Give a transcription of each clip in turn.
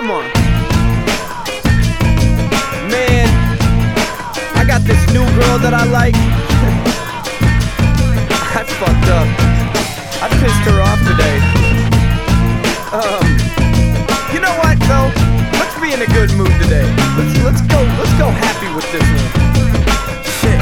Come on. Man, I got this new girl that I like. I fucked up. I pissed her off today. You know what though? Let's be in a good mood today. Let's go happy with this one. Shit.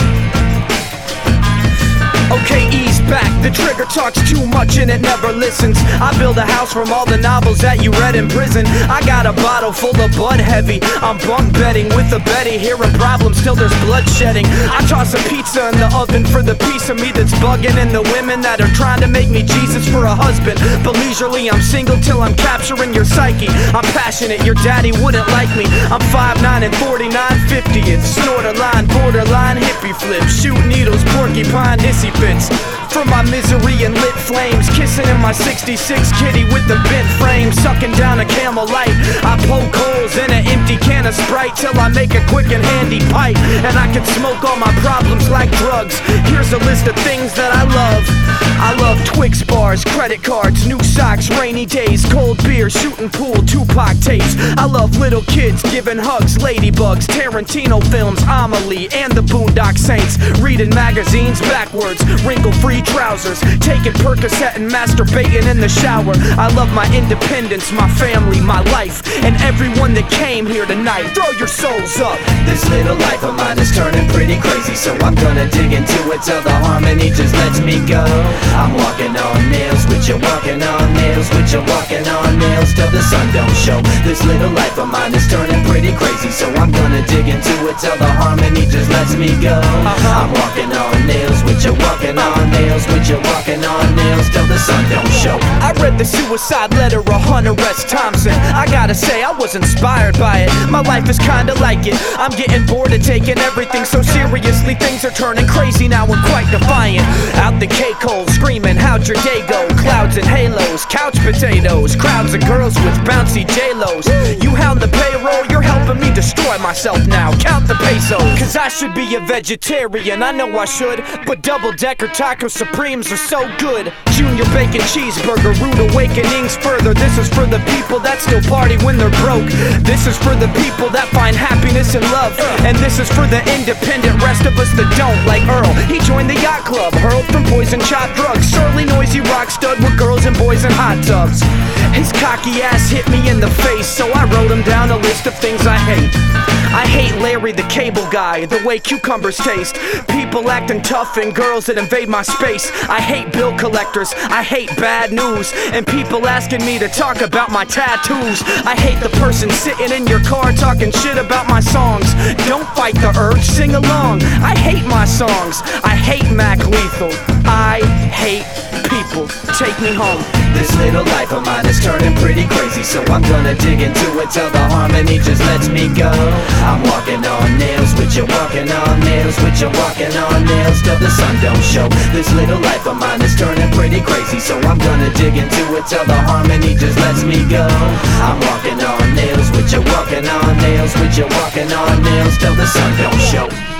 Okay, ease back, the trigger talks too much and it never listens. I build a house from all the novels that you read in prison. I got a bottle full of Bud Heavy. I'm bunk bedding with a Betty. Hearing problems till there's blood shedding. I toss a pizza in the oven for the piece of me that's bugging, and the women that are trying to make me Jesus for a husband. But leisurely I'm single till I'm capturing your psyche. I'm passionate, your daddy wouldn't like me. I'm 5'9" and 49, 50. It's snort a line, borderline hippie flip. Shoot needles, porcupine, hissy fits. From my misery and lit flames, kissing in my 66 kitty with the bent frame, sucking down a Camel Light. I poke holes in an empty can of Sprite till I make a quick and handy pipe, and I can smoke all my problems like drugs. Here's a list of things that I love. I love Twix bars, credit cards, new socks, rainy days, cold beer, shooting pool, Tupac tapes. I love little kids giving hugs, ladybugs, Tarantino films, Amelie, and the Boondock Saints. Reading magazines backwards, wrinkle-free trousers, taking Percocet and masturbating in the shower. I love my independence, my family, my life, and everyone that came here tonight. Throw your souls up. This little life of mine is turning pretty crazy, so I'm gonna dig into it till the harmony just lets me go. I'm walking on nails with you, walking on nails with you, walking on nails till the sun don't show. This little life of mine is turning pretty crazy, so I'm gonna dig into it till the harmony just lets me go. I'm walking on nails with you, walking on nails with you, walking on nails till the sun don't show. I read the suicide letter of Hunter S. Thompson. I gotta say I was inspired by it. My life is kinda like it. I'm getting bored of taking everything so seriously. Things are turning crazy now, I'm quite defiant. Out the cake-hole screaming, how'd your day go? Clouds and halos, couch potatoes, crowds of girls with bouncy J-Los. You hound the payroll, you're helping me destroy myself now. Count the pesos, cause I should be a vegetarian, I know I should, but double-decker taco supremes are so good. Junior bacon cheeseburger, rude awakenings further. This is for the people that still party when they're broke. This is for the people that find happiness in love. And this is for the independent rest of us that don't, like Earl. He joined the yacht club, hurled from poison chop drugs. Surly noisy rock stud with girls and boys in hot tubs. His cocky ass hit me in the face, so I wrote him down a list of things I hate. I hate Larry the Cable Guy, the way cucumbers taste, people acting tough and girls that invade my space. I hate bill collectors, I hate bad news, and people asking me to talk about my tattoos. I hate the person sitting in your car talking shit about my songs. Don't fight the urge, sing along. I hate my songs, I hate Mac Lethal. I hate people, take me home. This little life of mine is turning pretty crazy, so I'm gonna dig into it till the harmony just lets me go. I'm walking on nails with you, walking on nails with you, walking on nails till the sun don't show. This little life of mine is turning pretty crazy, so I'm gonna dig into it till the harmony just lets me go. I'm walking on nails with you, walking on nails with you, walking on nails till the sun don't show.